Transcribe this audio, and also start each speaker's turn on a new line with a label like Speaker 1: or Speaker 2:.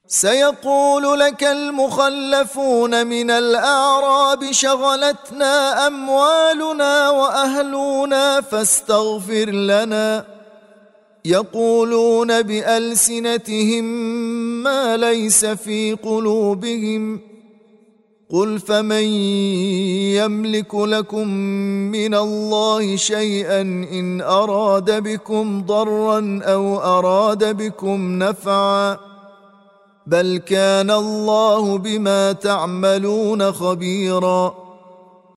Speaker 1: سيقول لك المخلفون من الأعراب شغلتنا أموالنا وأهلنا فاستغفر لنا، يقولون بألسنتهم ما ليس في قلوبهم، قل فمن يملك لكم من الله شيئا إن أراد بكم ضرا أو أراد بكم نفعا، بل كان الله بما تعملون خبيرا.